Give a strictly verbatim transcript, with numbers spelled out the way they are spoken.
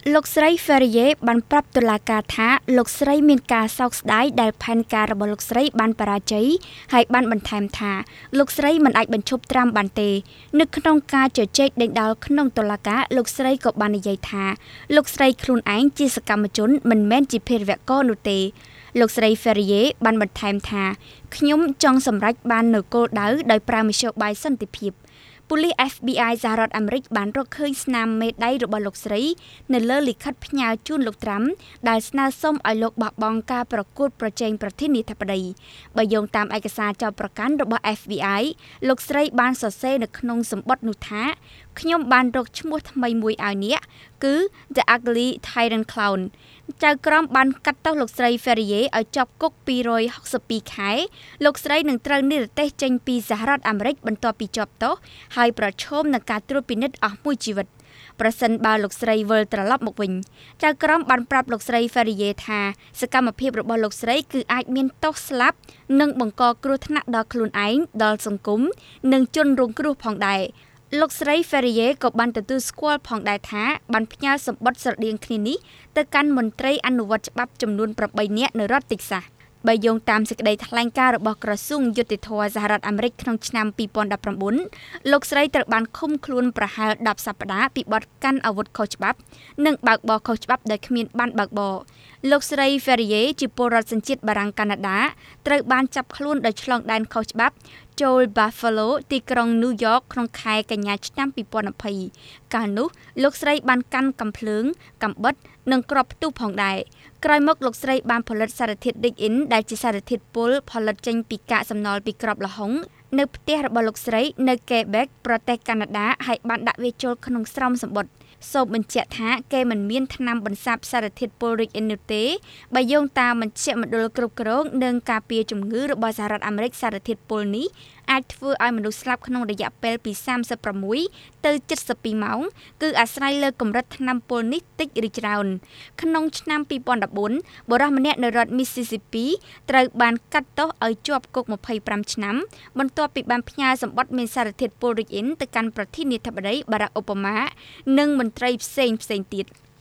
លោកស្រី Ferrier បានប្រាប់តុលាការថាលោកស្រីមានការសោកស្ដាយដែលផែនការរបស់លោកស្រីបានបរាជ័យហើយបានបន្ថែមថាលោកស្រីមិនអាចបញ្ឈប់ត្រាំបានទេនៅក្នុងការជជែកដេញដោលក្នុងតុលាការលោកស្រីក៏បាននិយាយថាលោកស្រីខ្លួនឯងជាសកម្មជនមិនមែនជាភេរវករនោះទេលោកស្រី Ferrier បានបន្ថែមថាខ្ញុំចង់សម្រេចបាននូវគោលដៅដោយប្រើមធ្យោបាយសន្តិភាពប៉ូលីស F B I សហរដ្ឋអាមេរិកបានរកឃើញស្នាមមេដៃរបស់លោកស្រីនៅលើលិខិតផ្ញើជូនលោកត្រាំដែលស្នើសុំឲ្យលោកបោះបង់ការប្រកួតប្រជែងប្រធានាធិបតីបើយោងតាមឯកសារចោទប្រកាន់របស់ F B I លោកស្រីបានសរសេរនៅក្នុងសម្បត្តិនោះថាខ្ញុំបានរកឈ្មោះថ្មីមួយឲ្យអ្នកគឺ The Ugly Tyrant Clown ចៅក្រមបានកាត់ទោសលោកស្រី Ferrier ឲ្យជាប់គុកពីររយហុកសិបពីរខែលោកស្រីនឹងត្រូវនិរទេសចេញពីសហរដ្ឋអាមេរិកបន្ទាប់ពីជាប់ទោសហើយប្រឈមនឹងការត្រួតពិនិត្យអស់មួយជីវិតប្រសិនបើលោកស្រីវិលត្រឡប់មកវិញចៅក្រមបានប្រាប់លោកស្រី Ferrier ថាសកម្មភាពរបស់លោកស្រីគឺអាចមានទោសស្លាប់និងបង្កគ្រោះថ្នាក់ដល់ខ្លួនឯងដល់សង្គមនិងជនរងគ្រោះផងដែរលោកស្រី Ferrier ក៏បានទទួលស្គាល់ផងដែរថាបានផ្ញើសម្បត្តិស្រដៀងគ្នានេះទៅកាន់មន្ត្រីអនុវត្តច្បាប់ចំនួនប្រាំបីនាក់នៅរដ្ឋ Texas បើយោងតាមសេចក្តីថ្លែងការណ៍របស់ក្រសួងយុតិធម៌សហរដ្ឋអាមេរិកក្នុងឆ្នាំពីរពាន់ដប់ប្រាំបួនលោកស្រីត្រូវបានឃុំខ្លួនប្រហែលដប់សប្តាហ៍ពីបទកាន់អាវុធខុសច្បាប់និងបើកបរខុសច្បាប់ដោយគ្មានប័ណ្ណបើកបរលោកស្រី Ferrier ជាពលរដ្ឋសញ្ជាតិបារាំងកាណាដាត្រូវបានចាប់ខ្លួនដោយឆ្លងដែនខុសច្បាប់ចូល Buffalo ទីក្រុង New York ក្នុងខែកញ្ញាឆ្នាំពីរពាន់ยี่สิบកាលនោះលោកស្រីបានកាន់កាំភ្លើងកាំបិតនិងគ្រាប់ផ្ទុះផងដែរក្រោយមកលោកស្រីបានផលិតសារធាតុ Dig-in ដែលជាសារធាតុពុលផលិតចេញពីកាកសំណល់ពីគ្រាប់ល្ហុងនៅផ្ទះរបស់លោកស្រីនៅ Quebec ប្រទេសកាណាដាហើយបានដាក់វាចូលក្នុងស្រោមសំបុត្រសូមបញ្ជាក់ថាគេមិនមានថ្នាំបន្សាបសារធាតុពុល Dig-in នោះទេបើយោងតាមមជ្ឈមណ្ឌលគ្រប់គ្រងនិងការពារជំងឺរបស់សហរដ្ឋអាមេរិកសារធាតុពុលនេះអាចធ្វើឲ្យមនុស្សស្លាប់ក្នុងរយៈពេលពីសាមសិបប្រាំមួយទៅជិតសិបពីរម៉ោងគឺអាស្រ័យលើកម្រិតថ្នាំពុលនេះតិចឬច្រើនក្នុងឆ្នាំពីរពាន់ដប់បួនបុរសម្នាក់នៅរដ្ឋ Mississippi ត្រូវបានកាត់ទោសឲ្យជាប់គុកยี่สิบห้าឆ្នាំបន្ទាប់ពីបានផ្ញើសម្បត្តិមានសារធាតុពុល Dig-in ទៅកាន់ប្រធានាធិបតី Barack Obama និងមន្ត្រីផ្សេងផ្សេងទៀត